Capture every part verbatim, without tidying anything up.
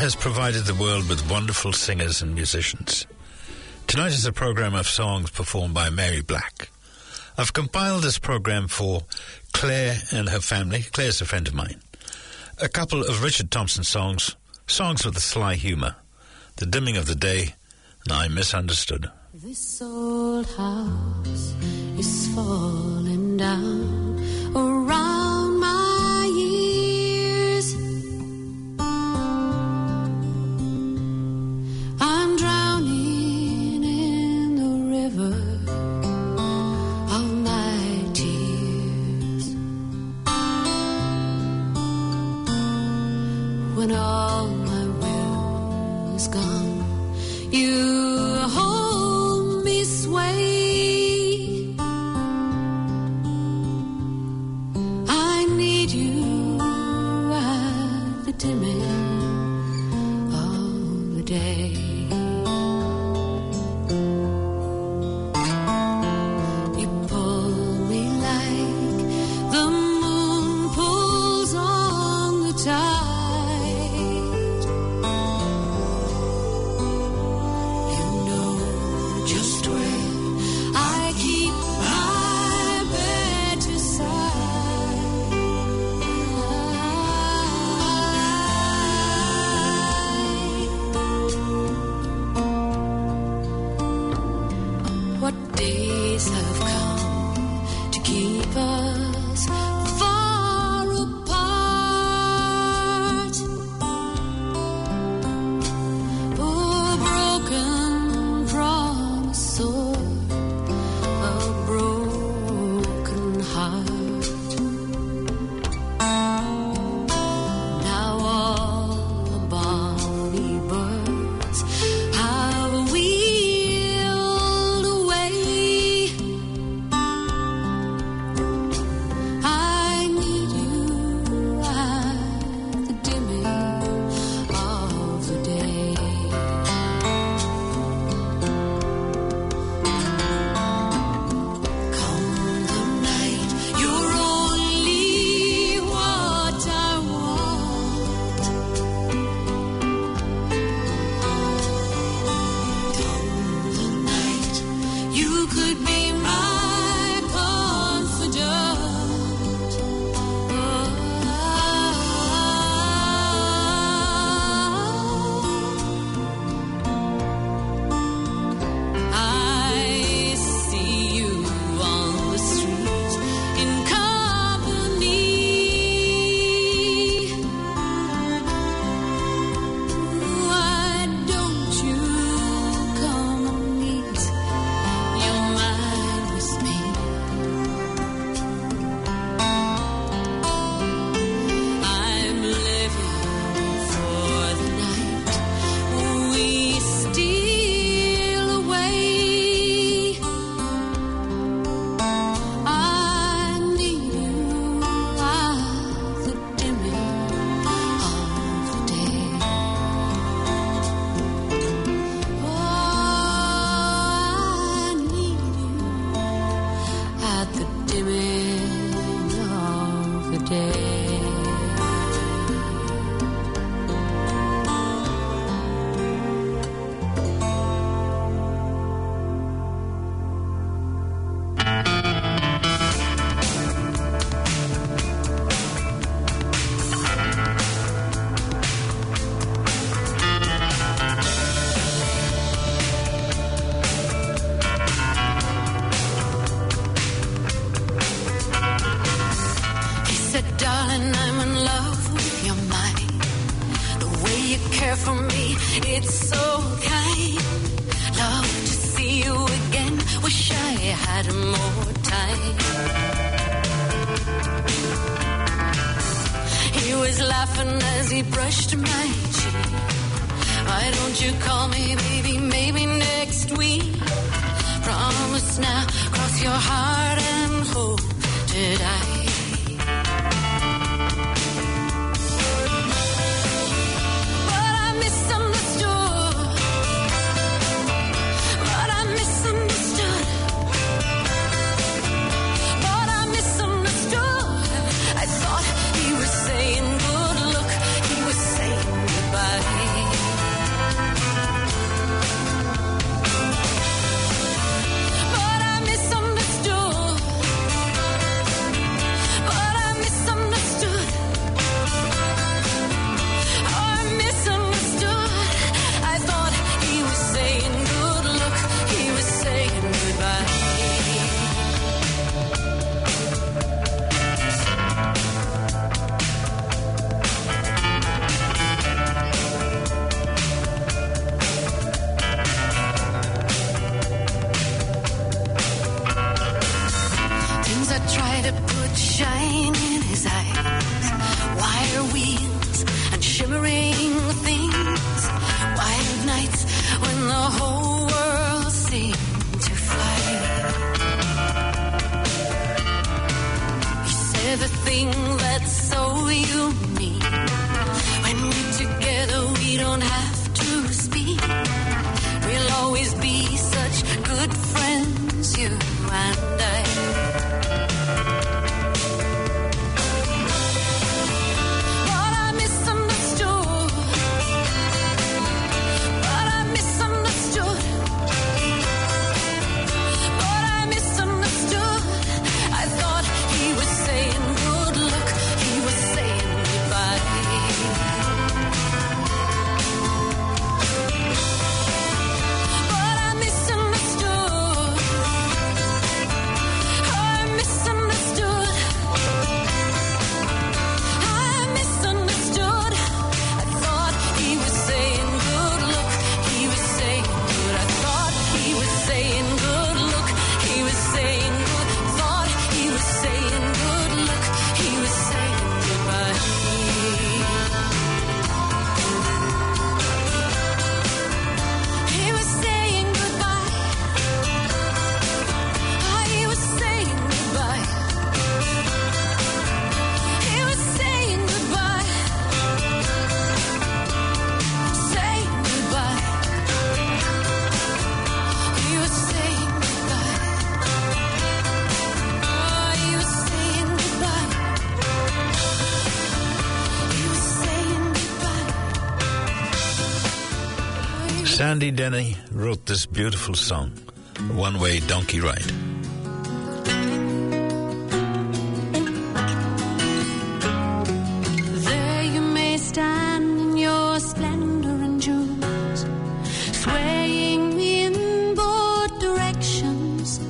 has provided the world with wonderful singers and musicians. Tonight is a program of songs performed by Mary Black. I've compiled this program for Claire and her family. Claire's a friend of mine. A couple of Richard Thompson songs, songs with a sly humour. The Dimming of the Day, and I Misunderstood. This old house is falling down around my ears. I'm drowning in the river of my tears. When all my will is gone, you hold me sway. I need you at the dimming of the day. You pull me like the moon pulls on the tide. Days have come to keep us far apart. Oh, broken from a sword, a broken heart. Now all the bonny birds have wheeled away. Saying good luck, he was saying goodbye. try to put shine in his eyes. Wire wheels and shimmering things. Wild nights when the whole world seemed to fly. He said the thing that's so unique. When we're together we don't have to speak. We'll always be such good friends, you and I. But I misunderstood. But I misunderstood. But I misunderstood. I thought he was saying good luck. He was saying goodbye. Sandy Denny wrote this beautiful song, One Way Donkey Ride. There you may stand in your splendor and jewels, swaying me in both directions.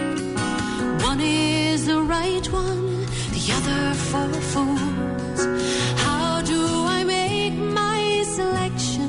One is the right one, the other for fools. How do I make my selection?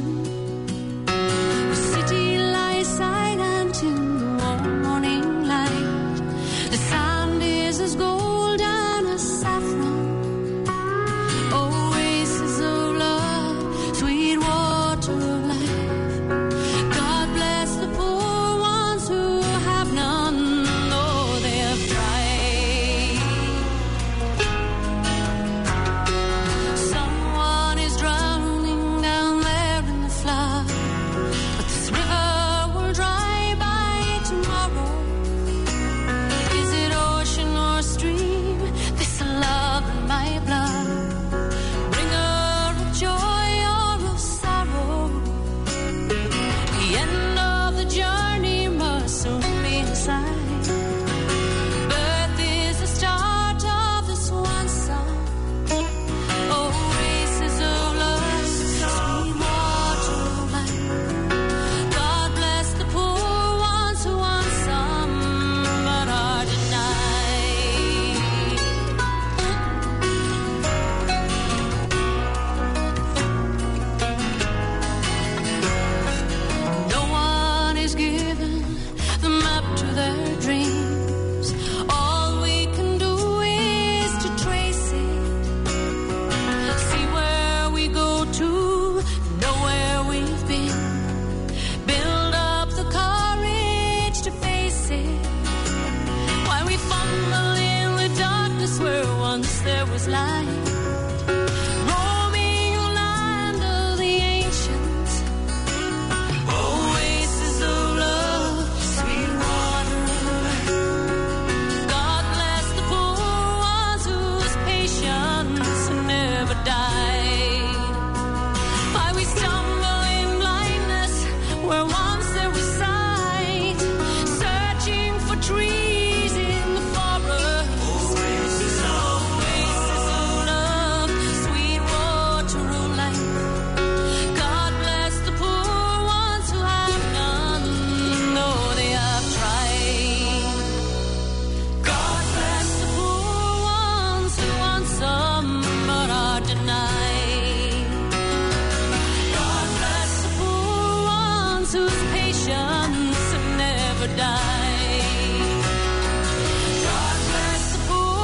Die. God bless the poor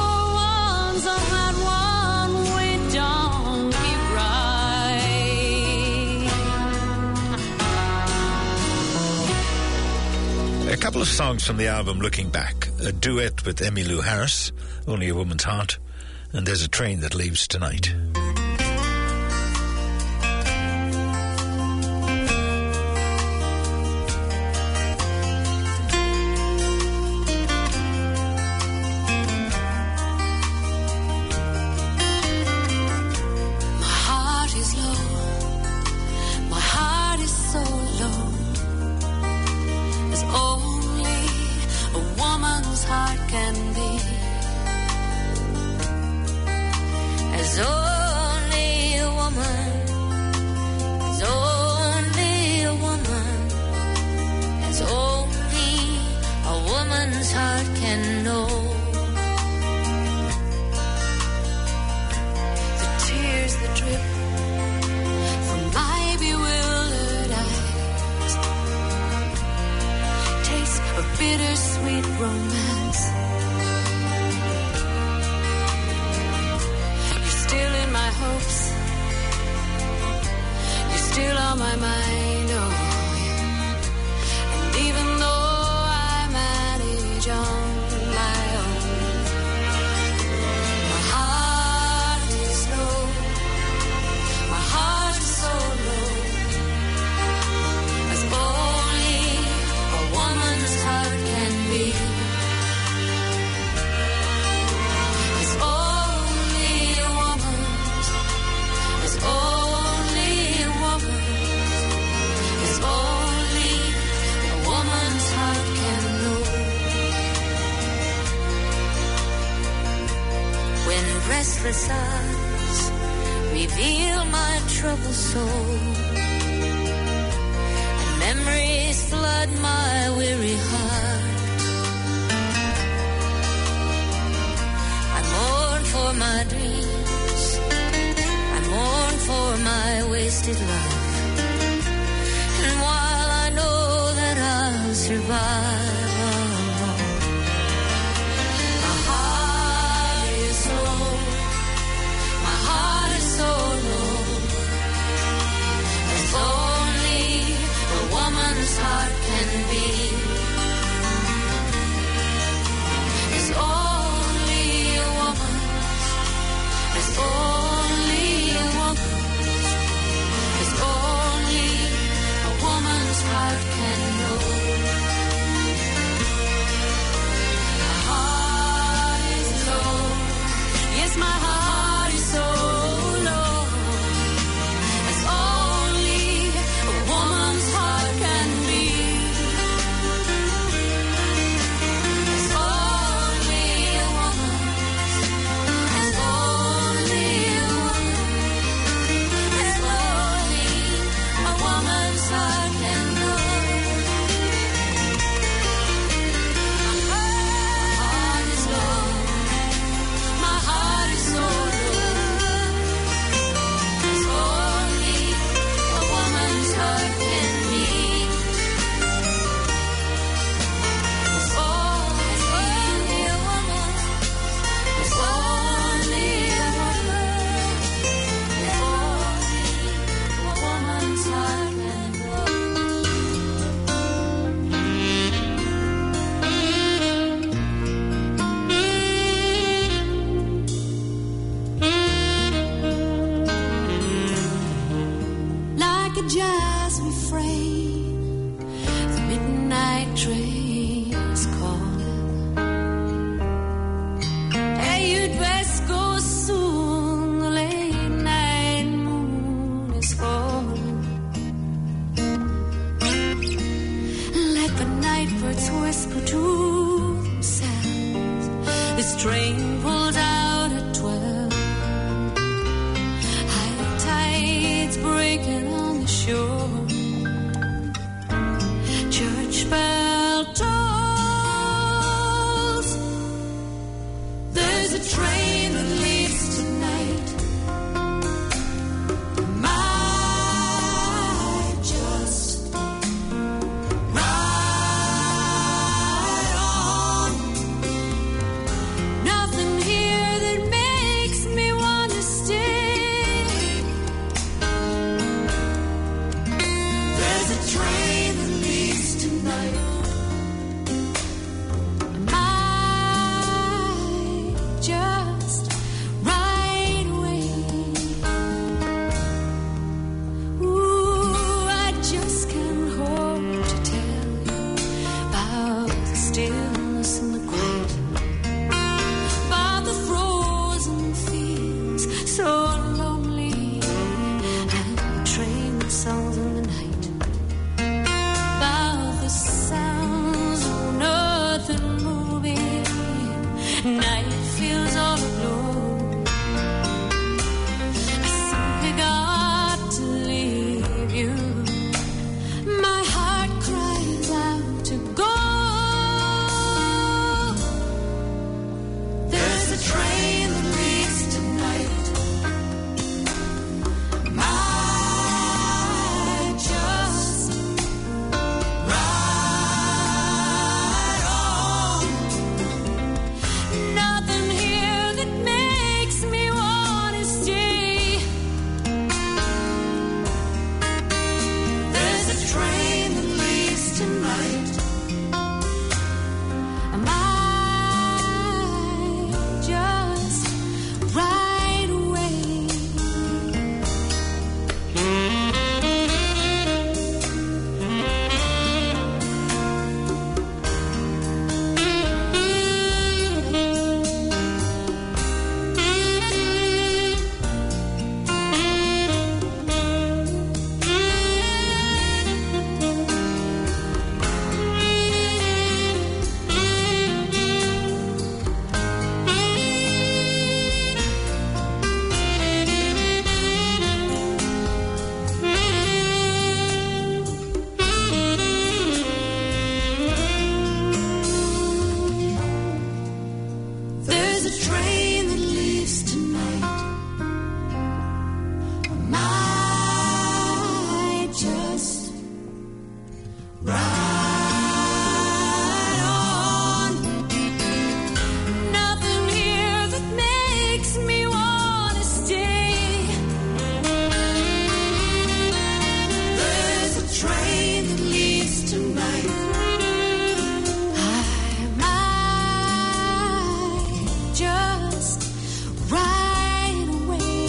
songs from the album Looking Back, a duet with Emmylou Harris, Only a Woman's Heart, and There's a Train That Leaves Tonight. feels all aglow. I simply got to leave you. My heart cries out to go. There's a train that leaves tonight. I just ride on. Nothing here that makes me wanna stay. There's a train that leaves tonight. I might just ride away. There's a train that leaves tonight. I might just ride on. Nothing here that makes me wanna stay. There's a train that leaves tonight. I might just ride away.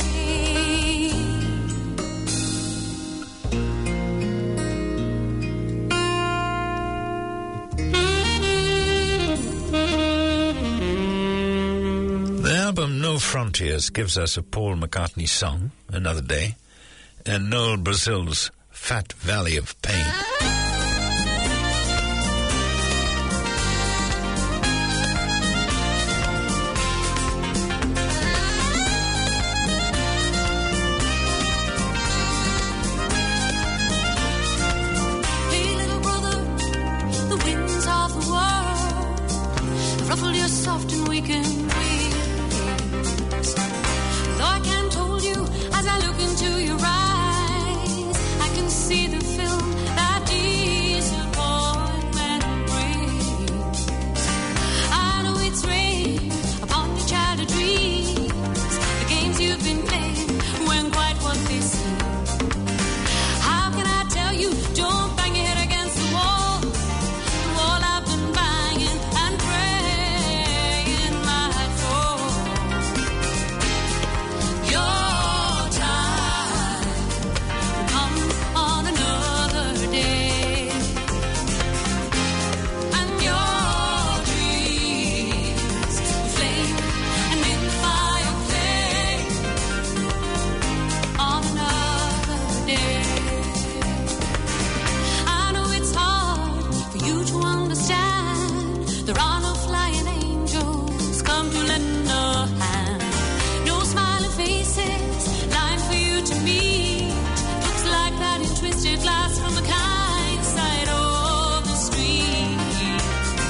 The album No Frontiers gives us a Paul McCartney song, Another Day, and Noel Brazil's Fat Valley of Pain. Hey, little brother, the winds of the world ruffle your soft and weakened wings. Though I can't hold you as I look into your eyes, I can see the film that disappointment brings. I know it's rain upon your childhood dreams. The games you've been playing weren't quite what they seem. How can I tell you, don't bang your head against the wall? The wall I've been banging and praying might fall. Your time will come on another day, and your dreams will flame and in the fireplace on another day. I know it's hard for you to understand. There are no flying angels come to lend a hand. No smiling faces lying for you to meet. Looks like that in twisted glass from the kind side of the street.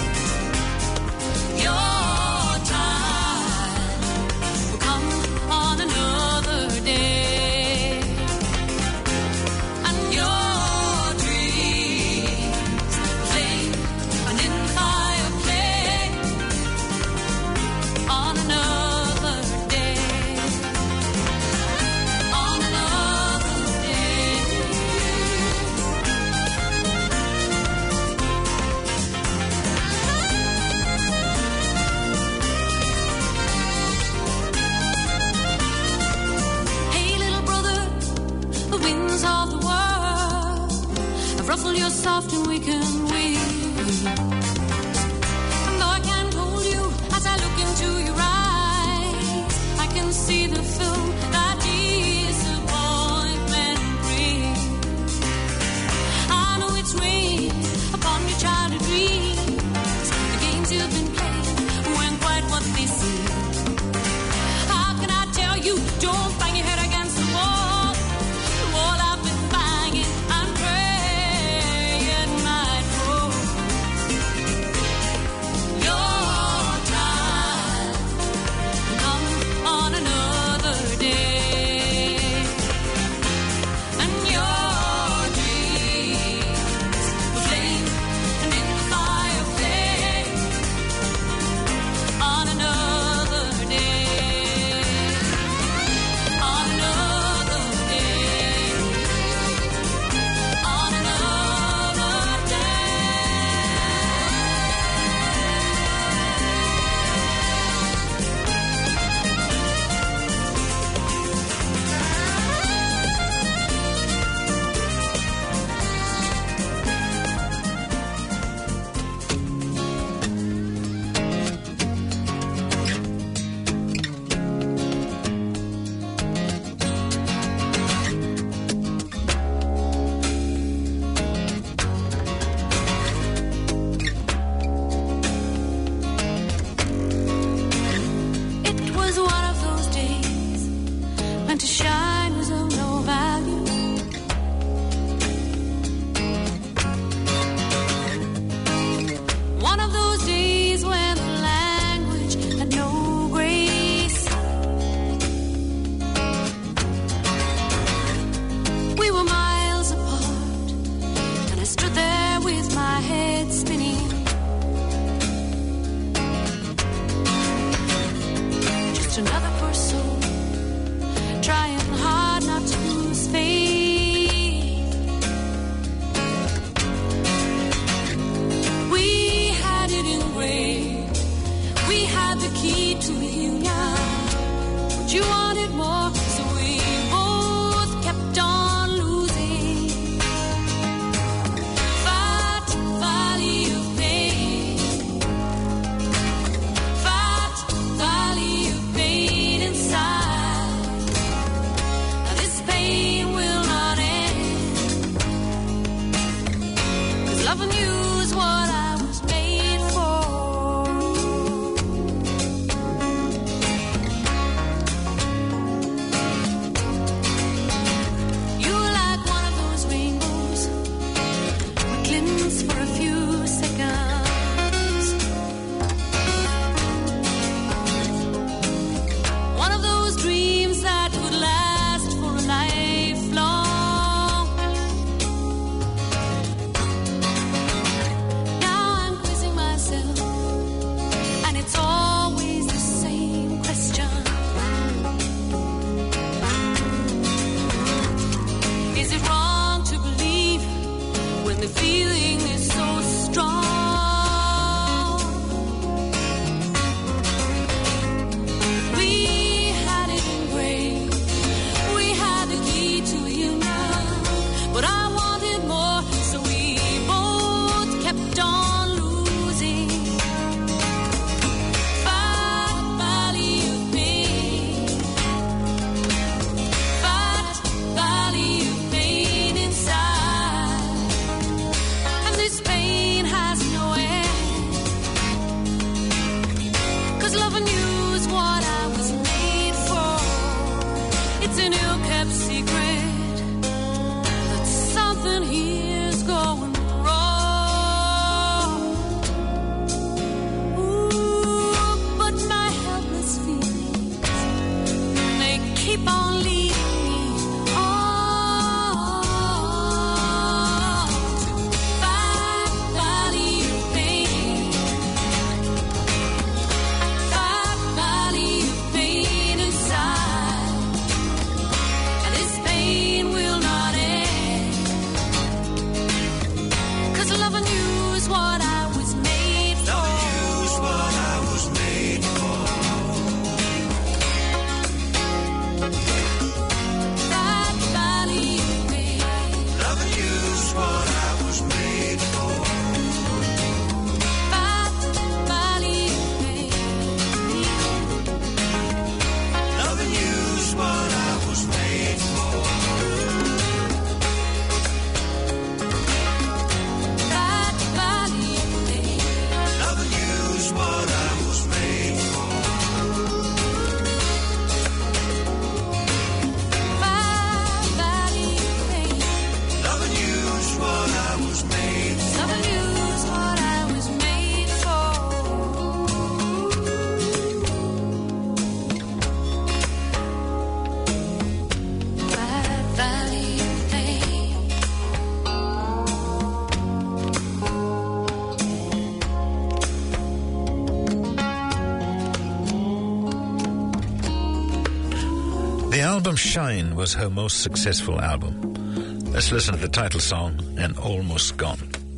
Your time will come on another day, and your dreams flame and in the fireplace on another day, on another day. Hey, little brother, the winds of the world have ruffled your soft and weakened wings. And though I can't hold you as I look into your eyes, I can see the film that disappointment brings. I know it's rain upon your childhood dreams. The games you've been playing weren't quite what they seem. another poor soul, trying hard not to lose faith. We had it engraved, we had the key to union, but you wanted more, so we both kept on losing. Fight the valley of pain, fight the valley of pain inside. Now this pain will not end, 'cause loving you is what I was made for. You were like one of those rainbows, we glimpse for a few seconds. One of those dreams that would last for a lifelong. Now I'm quizzing myself, and it's always the same question. Is it wrong to believe when the feeling is so strong? We had it engraved, we had the key to union, but I wanted more, so we both kept on losing. Fight the valley of pain, fight the valley of pain inside. And this pain has no end, 'cause loving you is what I was made for. It's an ill-kept secret that something here's going wrong. Ooh, but my helpless feelings, they keep on leading me on. Fight the valley of pain, fight the valley of pain inside. And this pain will not end, 'cause loving you is what I was made for. Use what I was made for. Fight the valley of pain, Loving you's what I was made for. fight the valley of pain. Loving you's what I was made for. Fight the valley of pain, Loving you's what I was made for. fight the valley of pain. Loving you's what I was made for. Loving you is what I was made for. Fight the valley of pain. The album Shine was her most successful album. Let's listen to the title song and Almost Gone.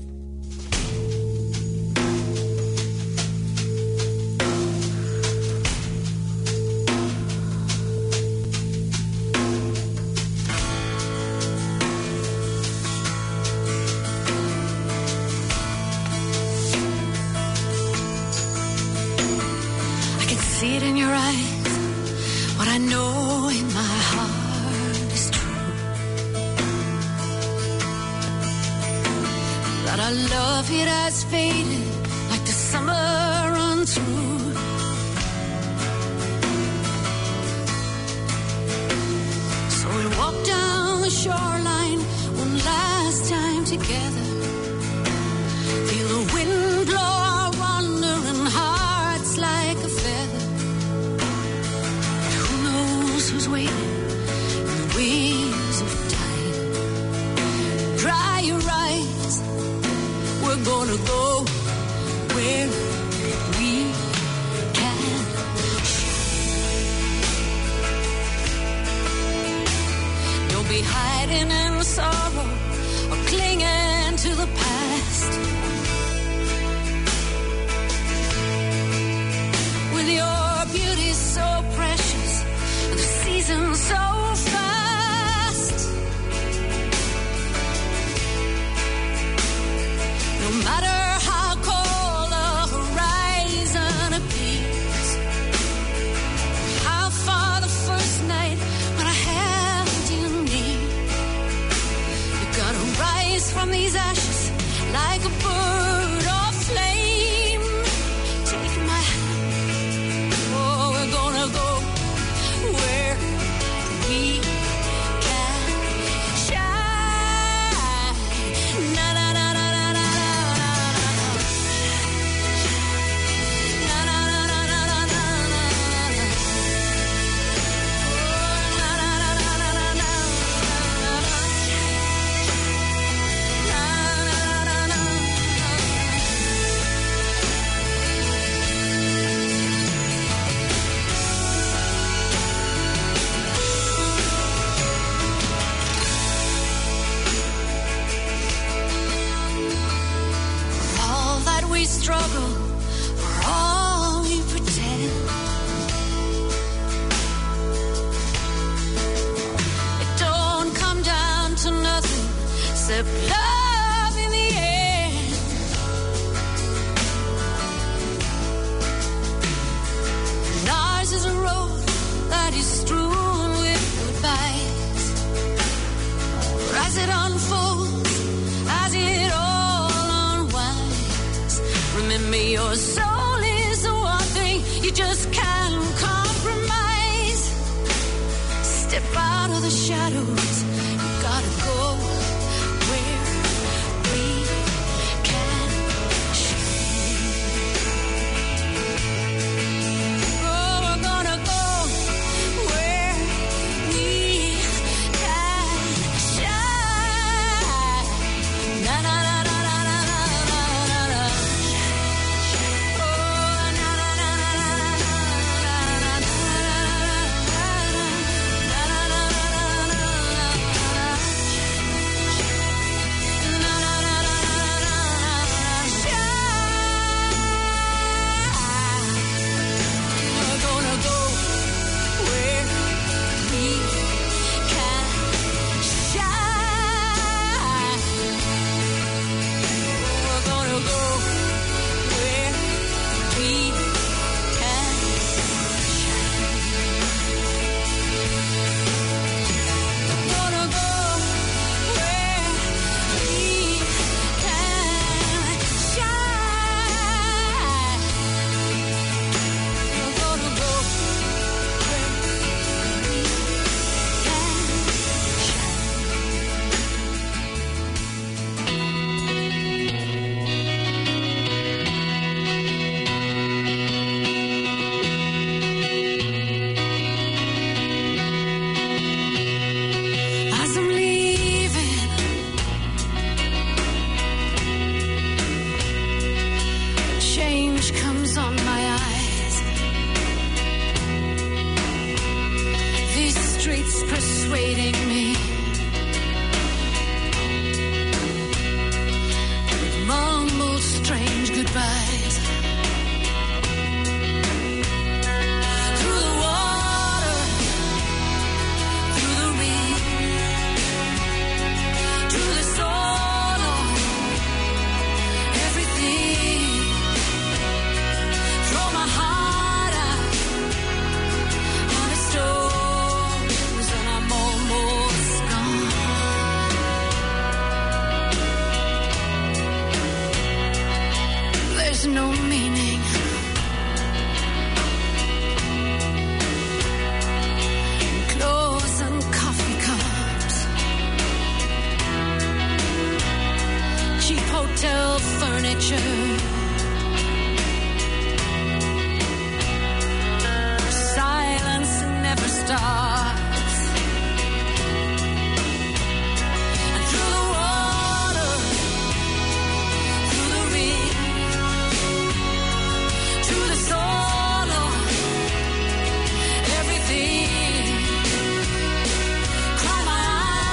I can see it in your eyes, what I know in my heart is true. That our love, it has faded like the summer runs through. So we walked down the shoreline one last time together. Feel the wind blow our wandering hearts like a feather. But who knows who's waiting in the waves of time? Dry your eyes, we're gonna go where we can shine. be hiding in sorrow or clinging to the past. With your beauty so precious and the season so fast, no matter how cold the horizon appears, how far the first night when I held you near, you gotta rise from these ashes like a bird of flame. Take my hand, oh, we're gonna go where we can shine. Na na na na na na na na na na na na na na na. All that we struggle, for all we pretend, it don't come down to nothing except love in the end. And ours is a road that is strewn with goodbyes. But as it unfolds, as it all unwinds, remember your soul is the one thing you just can't compromise. Step out of the shadows, you gotta go where we can shine. Oh, we're gonna go where we can shine. Na na na na na na na na na. Oh, na na na na na na na na na We're gonna go where we can shine. We're gonna go where we can shine. We're gonna go where we can shine. We're gonna go where we As I'm leaving, change comes on my eyes. These streets persuading me with mumbled strange goodbyes. Through the water, through the rain, through the soil, everything. Throw my heart out on the stones and I'm almost gone. There's no meaning. in Clothes and coffee cups, cheap hotel furniture, silence never stops. And through the water, through the rain, through the soil, everything. Cry my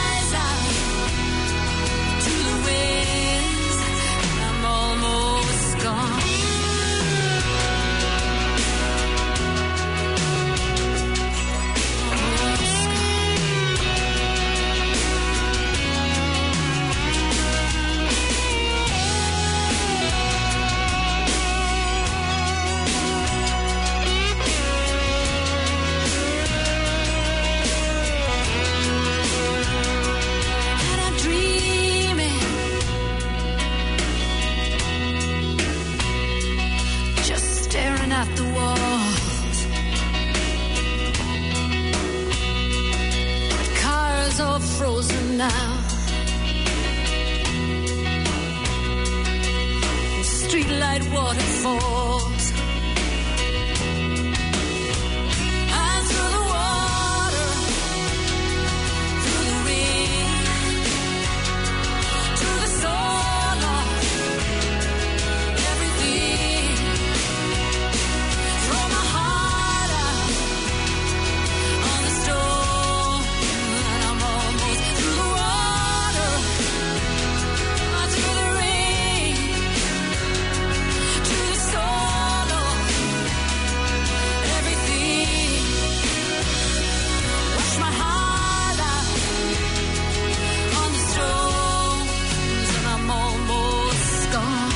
now. Streetlight waterfalls. And through the water, through the rain, to the soul of everything. Throw my heart out on the stone, and I'm almost through the water, through the rain, to the soul of everything. Wash my heart out on the stones, and I'm almost gone.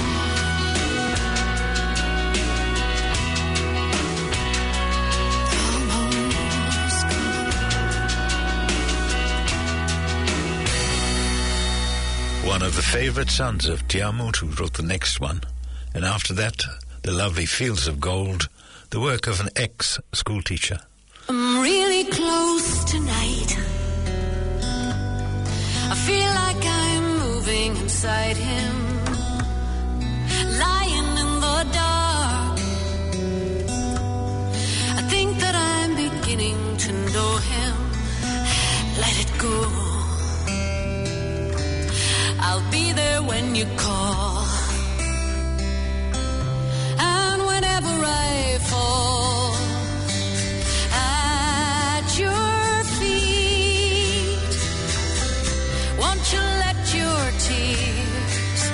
Almost gone. One of the favourite sons of Tiamut, who wrote the next one, and after that, the lovely Fields of Gold, the work of an ex-school teacher. I'm really close tonight. I feel like I'm moving inside him, lying in the dark. I think that I'm beginning to know him. Let it go. I'll be there when you call. And whenever I fall at your feet, won't you let your tears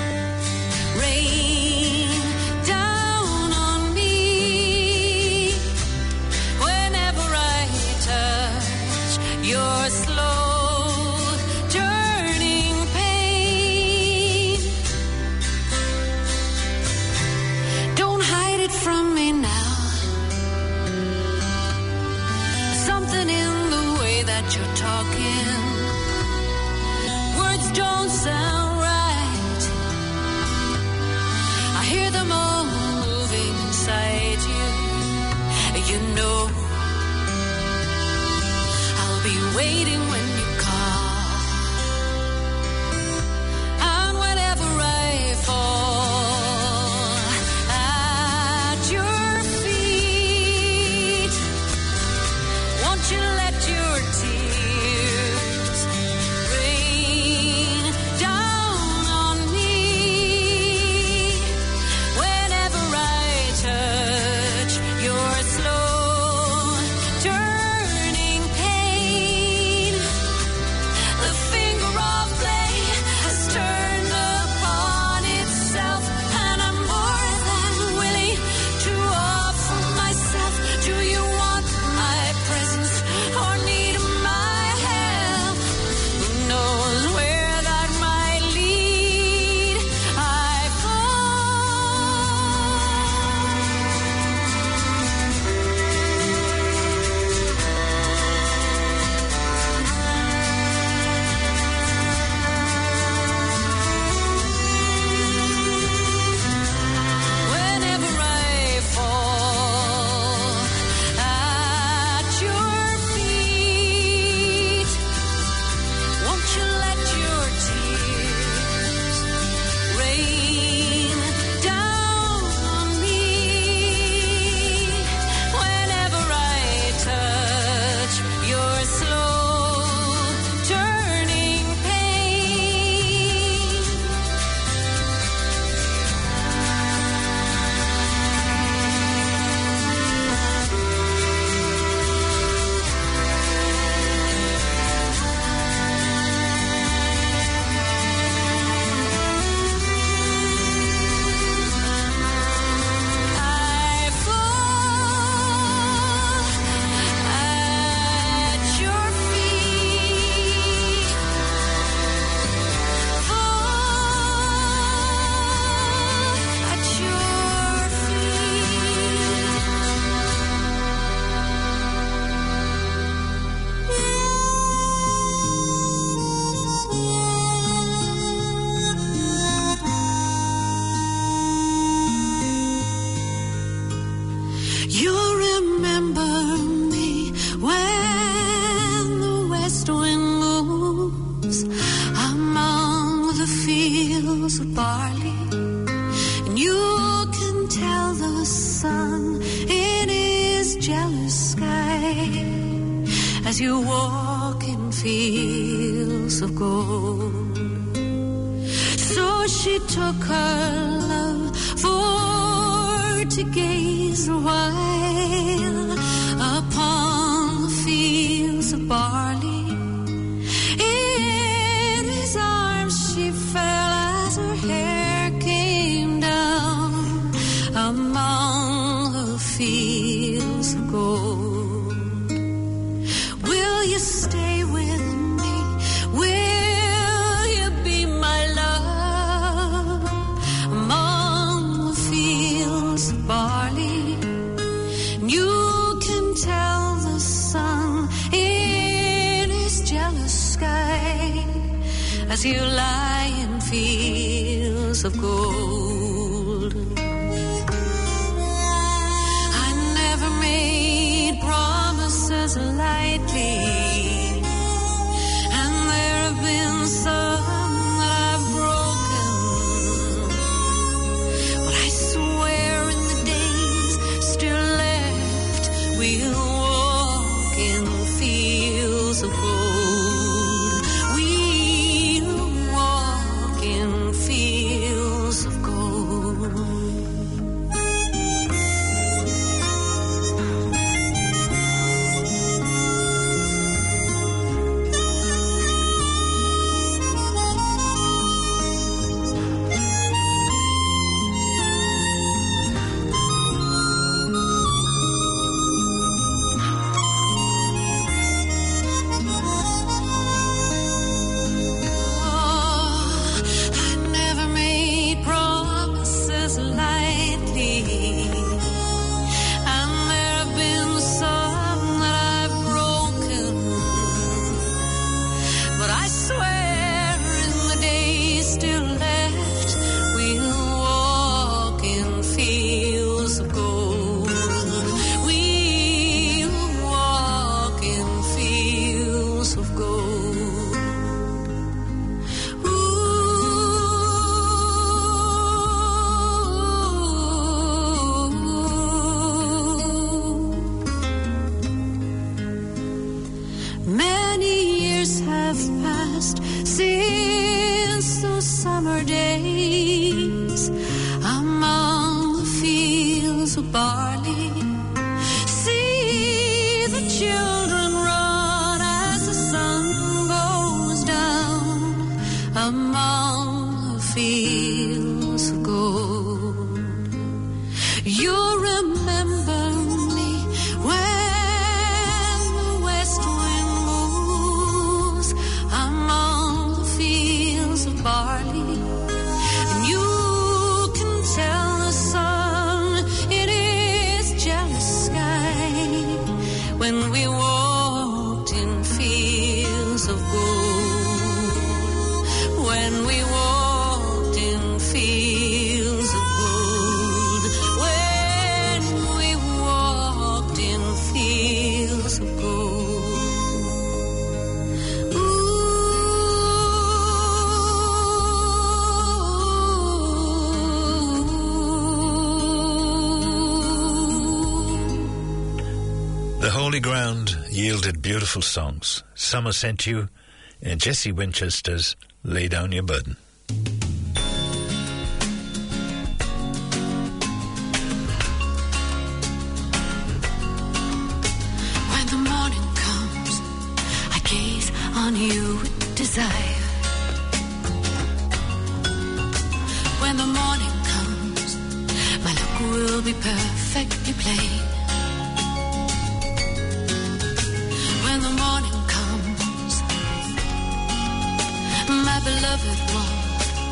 rain down on me? Whenever I touch your slow turning pain, don't hide it from me now. Something in the way that you're talking, words don't sound right. I hear them all moving inside you. You know, I'll be waiting when you call. And whenever I fall at your feet, won't you let your tears rain down on me? Whenever I touch your slow turning pain, the finger of clay has turned upon itself, and I'm more than willing to offer myself. Do you want my presence or need as you walk in fields of gold. So she took her love for to gaze a while upon the fields of barley. In his arms she fell as her hair came down among the fields of gold. Will you stay with me? Will you be my love among the fields of barley? You can tell the sun in his jealous sky as you lie in fields of gold. I never made promises lightly, and there have been some that I've broken, but I swear in the days still left we'll walk in fields of gold. We'll walk in fields of gold. I never made promises lightly, and there have been some that I've broken, but I swear in the days still left we'll walk in fields of gold. We'll walk in fields of gold. Many years have passed since those summer days among the fields of barley. See the children run as the sun goes down among the fields of gold. You'll remember me when the west wind moves among the fields of barley, and you can tell the sun in its jealous sky when we walked in fields of gold. When we walked in fields of gold. When we walked in fields of gold. The Holy Ground yielded beautiful songs. Summer sent you, and Jesse Winchester's Lay Down Your Burden. When the morning comes, I gaze on you with desire. When the morning comes, my look will be perfectly plain. When the morning comes, my beloved one.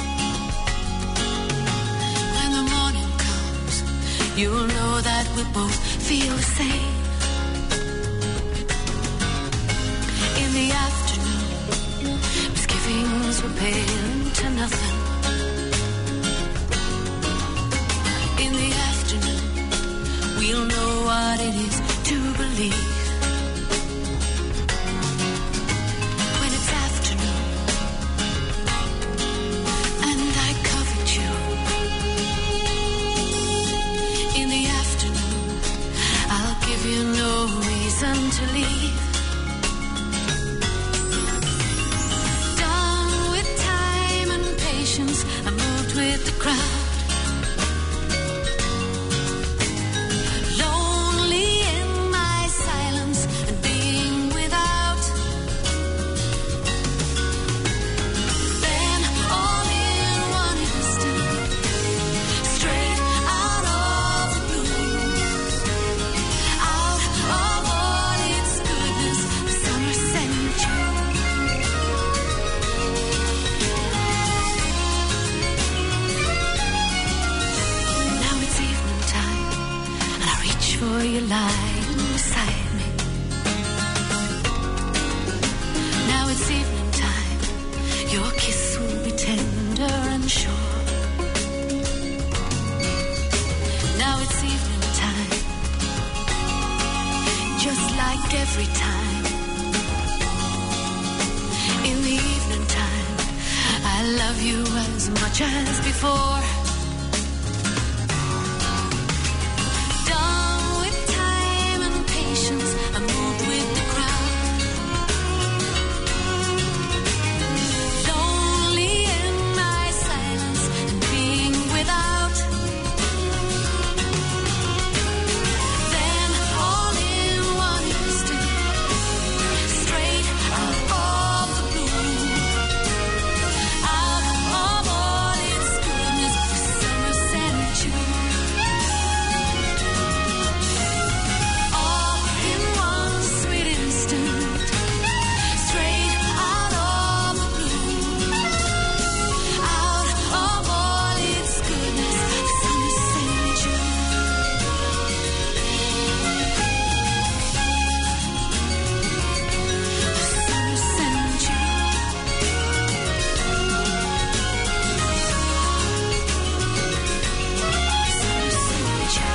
When the morning comes, you'll know that we both feel the same. In the afternoon, misgivings will pale to nothing. In the afternoon, we'll know what it is to believe. When it's afternoon, and I covet you. In the afternoon, I'll give you like every time. In the evening time, I love you as much as before. Done with time and patience, I moved with the crowd. Lonely in my silence and being without. Then all in one instant, straight out of the blue, out of all its goodness, the summer sent you. All in one sweet instant, straight out of the blue, out of all its goodness, the summer sent you. The summer sent you. Summer sent you.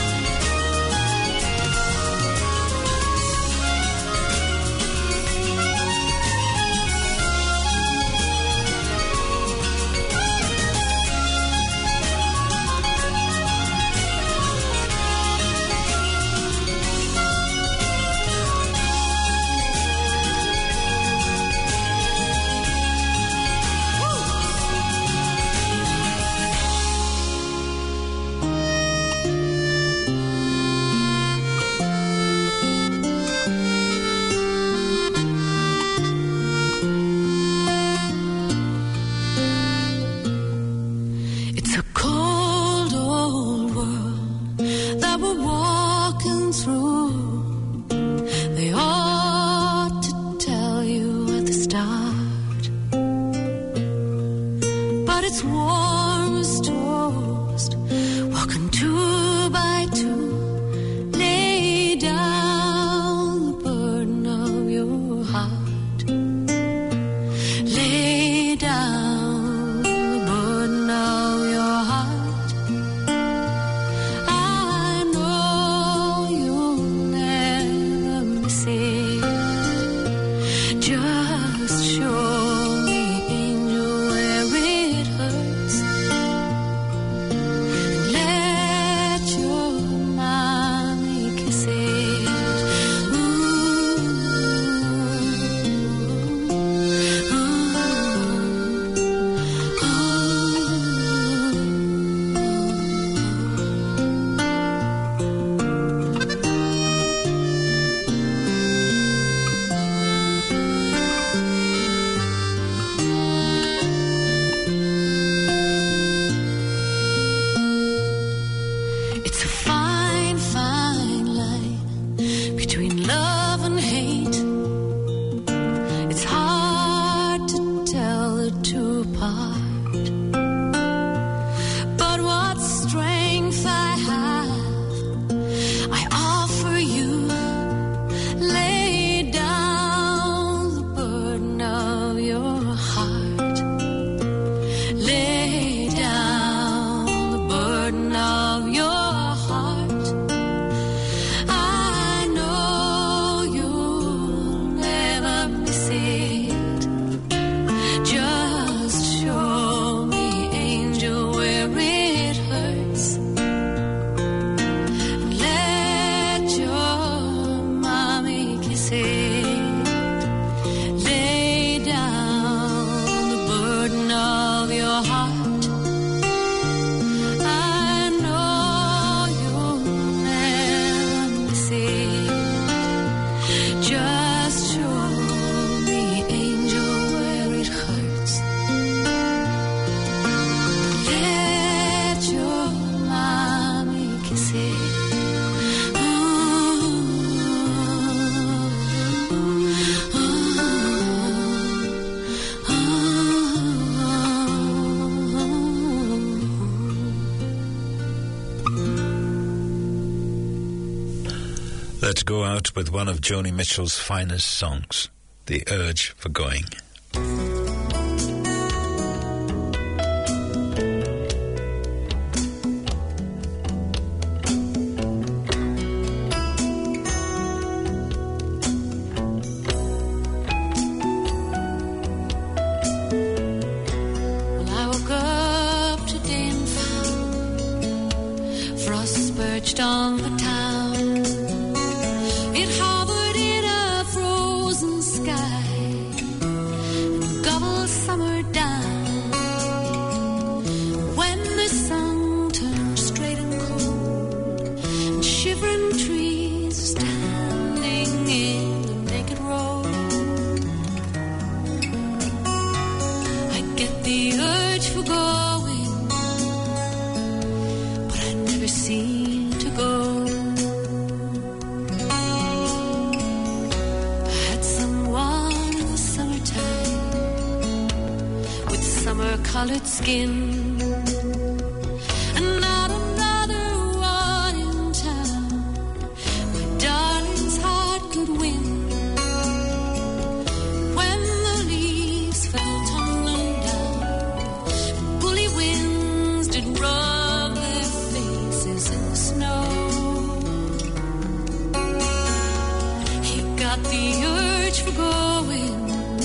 It's a cold old world that we're walking through. They ought to tell you at the start, but it's warm as toast, walking two by two. Lay down the burden of your heart. Lay down the burden of your heart. I know you'll never miss it. Just show me, angel, where it hurts, and let your mommy kiss it. Ooh, ooh, It's a fine, fine line between love and hate. It's hard to tell the two apart. But what strength I have, I offer you. Lay down the burden of your heart. Lay down the burden of your heart. I know you'll never miss it. Just show me, angel, where it hurts, and let your mommy kiss it. Lay down the burden of your heart. I know you'll never miss it. Just show me, angel, where it hurts. Let your mommy kiss it. Ooh, ooh, Let's go out with one of Joni Mitchell's finest songs, The Urge for Going. colored skin. And not another one in town my darling's heart could win. When the leaves fell tumbling down and bully winds did rub their faces in the snow, he got the urge for going.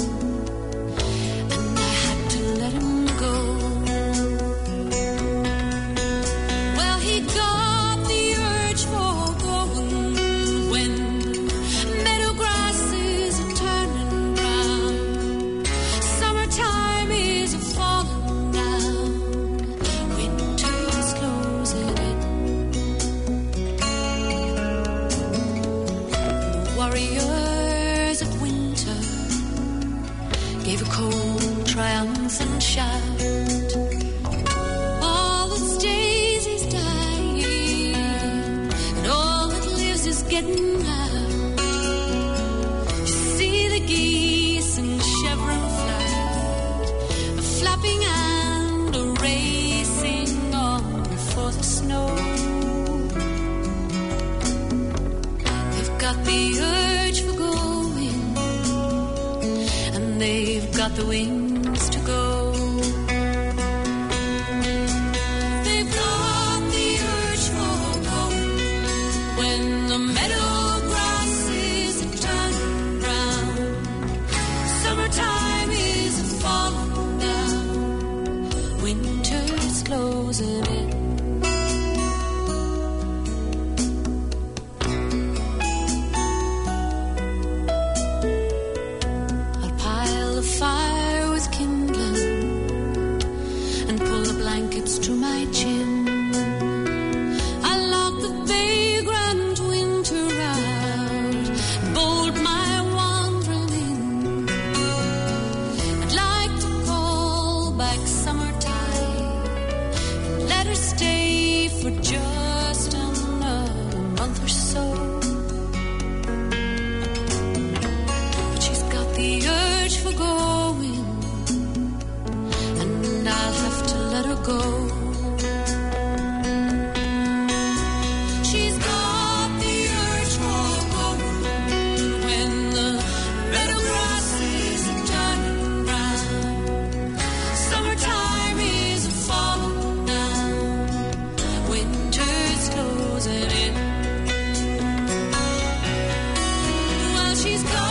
Warriors of winter gave a cold, triumphant shout. All that stays is dying, and all that lives is getting out. You see the geese in chevron flight, a flapping and a racing on before the snow. Got the urge for going, and they've got the wings to go. They've got the urge for going when the meadow grass is turning brown. Summertime is falling down, winter's closing in. Fire was kindling and pull the blankets to my chin. I locked the vagrant winter out, bold my wandering in. I'd like to call back summertime and let her stay for just another month or so. But she's got the urge for going, and I'll have to let her go. She's got the urge for going when the meadow grass is turning brown. Summertime is falling down, winter's closing in. Well, she's got